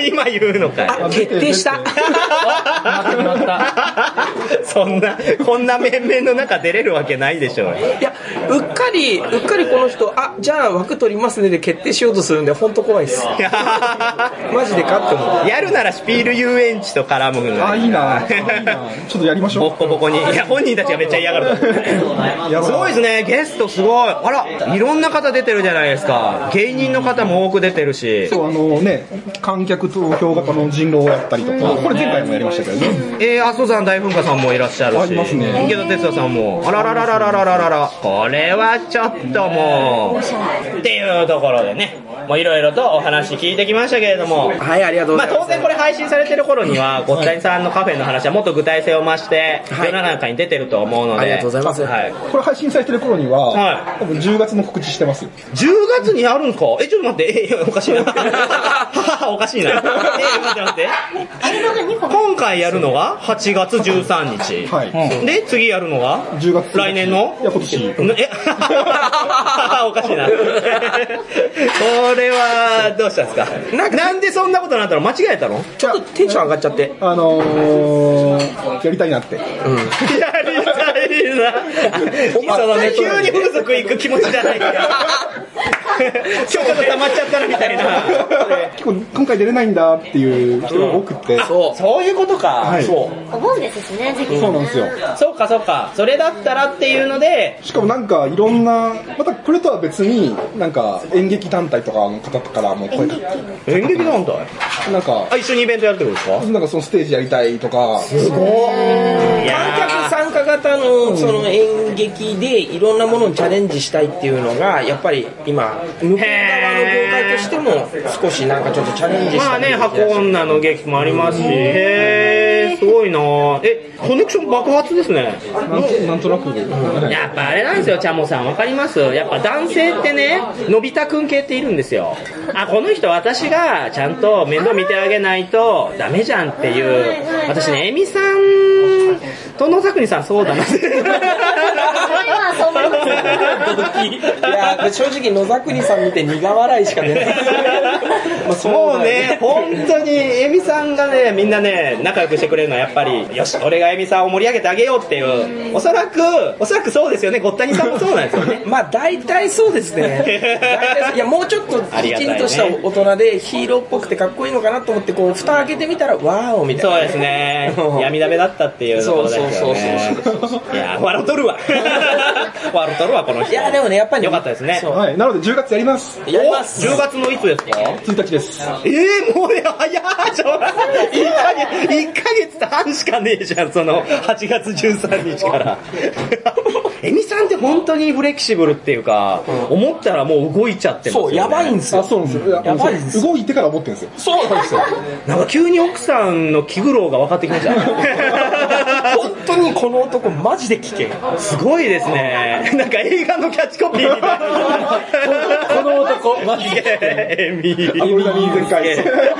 今言うのかい。 あ、決定した。 そんな、こんな面々の中出れるわけないでしょう。 いや、うっかり、うっかりこの人、あ、じゃあ枠取りますねで決定しようとするんで、本当怖いです。マジでかって思う。 やるならシピール遊園地と絡むの。 あ、いいな。いいな。ちょっとやりましょう。 ボッコボコに。いや、本人たちがめっちゃ嫌がる。すごいですね、ゲストすごい。あら、いろんな方出てるじゃないですか。芸人の方も多く出てるし。 そう、あのね、観客投票型の人狼をやったりとか、これ前回もやりましたけどね。 えー、阿蘇山大噴火さんもいらっしゃるし。 ありますね。 池田哲也さんも。あららららららららら。これはちょっともう。っていうところでね、もういろいろとお話聞いてきましたけれども。 はい、ありがとうございます。 まあ当然これ配信されてる頃には、ごったにさんのカフェの話はもっと具体性を増して、世の中に出てると思うので。 ありがとうございます。 はい。 これ配信されてる頃には、 はい多分じゅうがつの告知してます。 じゅうがつにあるんかえ、ちょっと待って、え、おかしいな。おかしいな。え、待って待って。今回やるのがはちがつじゅうさんにち。 はい。 で、次やるのがじゅうがつ。 来年のいや、今年。 えおかしいな。これは、どうしたんですかな、なんでそんなことになったの間違えたのちょっとテンション上がっちゃって。 あのー、やりたいなって。うん。 やりたいな。そのね、急に風俗行く気持ちじゃないから。ちょっと溜まっちゃったなみたいな。 結構今回出れないんだっていう人が多くて、うん、 そうそういうことか、 はい、 そうお盆ですしね、時期。 そうなんですよ。 そうかそうか、それだったらっていうので、 しかもなんかいろんな、またこれとは別になんか演劇団体とかの方からも声かけて、 演劇団体なんかあ、一緒にイベントやるってことですか？ なんかそのステージやりたいとか、 すごい。 観客参加型のその演劇でいろんなものにチャレンジしたいっていうのがやっぱり今向こう側の業界としても少しなんかちょっとチャレンジしたい。 まあね、箱女の劇もありますし、へー、すごいな。え、コネクション爆発ですね。 なんなんとなく、うん、 やっぱあれなんですよ、チャモさん、わかります？やっぱ男性ってね、のび太くん系っているんですよ。あ、この人私がちゃんと面倒見てあげないとダメじゃんっていう。私ね、エミさんと野沢国さんそうだな。 いや正直野沢国さん見て苦笑いしか出ない。 まあもうね、本当にエミさんがね、みんなね仲良くしてくれるのはやっぱり、よし俺がエミさんを盛り上げてあげようっていう、おそらくおそらくそうですよね。ごったにさんもそうなんですよね。 まあ大体そうですね。いやもうちょっときちんとした大人でヒーローっぽくてかっこいいのかなと思ってこう蓋開けてみたらわーおみたいな。 そうですね。闇鍋だったっていうところですよね。そうそうそうそう。いや笑うとるわ。笑うとるわこの人。 いやでもねやっぱり良かったですね。 はい。なのでじゅうがつやります。 やります。 じゅうがつのいつですか？ ついたちです。 えー、もうね早い。ちょいっかげついっかげつ半しかねえじゃん、そのはちがつじゅうさんにちから。エミさんって本当にフレキシブルっていうか、うん、思ったらもう動いちゃってますよね。 そう、やばいんですよ。 あ、そうなんですよ。やばいんですよ。動いてから思ってるんですよ。 そうなんですよ。 なんか急に奥さんの気苦労が分かってきました。 本当にこの男マジで危険。 すごいですね。なんか映画のキャッチコピーみたいな。 この男マジで。 エミ。エミ全開。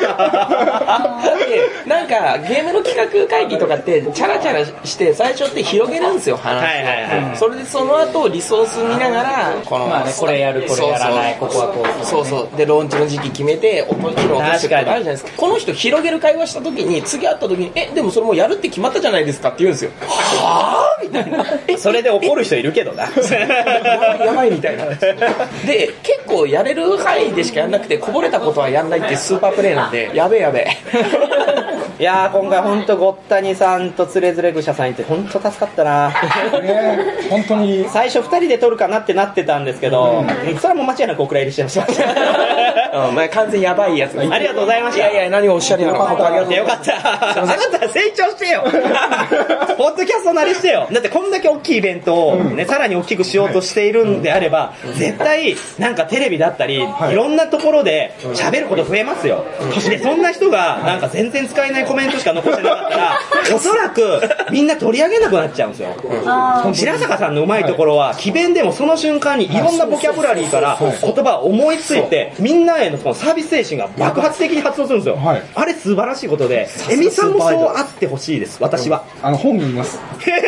なんかゲームの企画会議とかってチャラチャラして最初って広げるんですよ話。 はいはいはい。 それでその後リソース見ながらこの、まあね、これやるこれやらない、ここはこう、 そうそうでローンチの時期決めて落としてとかあるじゃないですか。この人広げる会話した時に次会った時にえでもそれもうやるって決まったじゃないですかって言うんですよ。はぁみたいな。 えそれで怒る人いるけどな。 やばいやばいみたいな。で結構やれる範囲でしかやんなくてこぼれたことはやんないっていうスーパープレイなんでやべえやべえ。 いやー今回本当ごったにさんとつれづれぐしゃさんいて本当助かったな。 ね、本当に最初ふたりで撮るかなってなってたんですけど、うん、それはもう間違いなくお蔵入りしてました。 うん、まあ、完全やばいやつ。 ありがとうございました。 いやいや何をおっしゃるのか本当ありがとう。 よかった。あなた成長してよ。ポッドキャスト慣れしてよ。だってこんだけ大きいイベントをね、うん、さらに大きくしようとしているんであれば、うん、絶対なんかテレビだったり、はい、いろんなところで喋ること増えますよ。うん、でそんな人がなんか全然使えないコメントしか残してなかったら、おそらくみんな取り上げなくなっちゃうんですよ。うん、白坂さんのうまいところは、詭弁でもその瞬間にいろんなボキャブラリーから言葉を思いついて、みんなへのそのサービス精神が爆発的に発動するんですよ。はい、あれ素晴らしいことで、エミさんもそうあってほしいです。私は。 あの本読みます。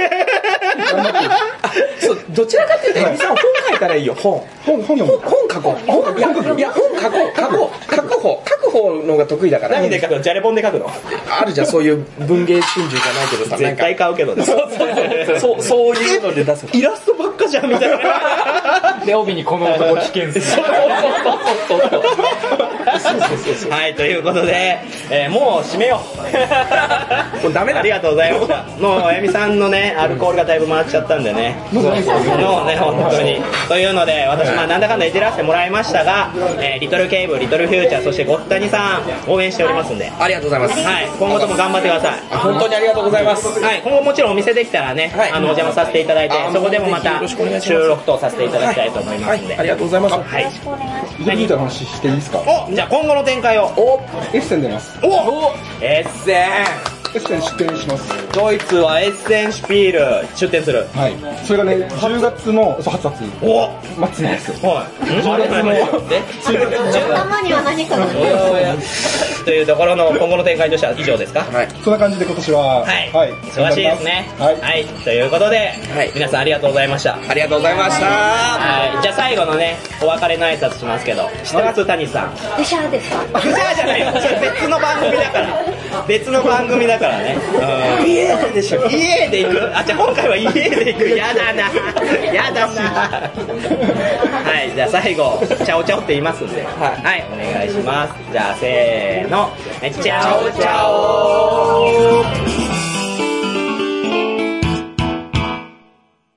そうどちらかというとエミさん本書いたらいいよ。本本本読む。 本書こう。いやいや本書こう書こう書く方書く方方のが得意だから。 何で書くの？ジャレ本で書くの？ あるじゃん、そういう文芸春秋じゃないけどさ。 絶対買うけどね。 そうそうそう。そういうので出す。 イラストばっかじゃんみたいな。 で、帯にこの男危険する。そうそうそうそう。 はい、ということで、えー、もう締めよう。 もうダメだ。 ありがとうございました。もう、あやみさんのね、アルコールがだいぶ回っちゃったんでね。もうね、本当に。というので、私、まあ、なんだかんだいじらせてもらいましたが、えー、リトルケイブ、リトルフューチャー、そしてゴッタニさん、応援しておりますんで。 ありがとうございます。 はい、今後とも頑張ってください。 本当にありがとうございます。 はい、今後もちろんお店できたらね、はい、あの、お邪魔させていただいて、そこでもまた収録とさせていただきたいと思いますんで。 はい、ありがとうございます。 よろしくお願いします。 リトルフューチャーの話していいですか？ お、じゃあ今後の展開を。 お、 エッセン出ます。 おエッセンエッセン出店します。 ドイツはエッセンシュピール出店する。 はい。それがね、じゅうがつの、そう、はつがつ。 お末なんですよ。 はい。 じゅうがつの、 頭には何かがというところの今後の展開としては以上ですか？ はい。 そんな感じで今年は、 はい。はい、忙しいですね。 はい。 はい。ということで、 はい。 皆さんありがとうございました。 ありがとうございました。 はい。じゃあ最後のね、お別れの挨拶しますけど、知ってます？谷さん。 うしゃーですか？ うしゃーじゃないよ。それ別の番組だから。別の番組だからね。うん。家でしょ。家で行く。あ、じゃあ今回は家で行く。やだな。やだな。はい。じゃあ最後、チャオチャオって言いますんで。はい。はい。お願いします。じゃあせーの。チャオチャオ。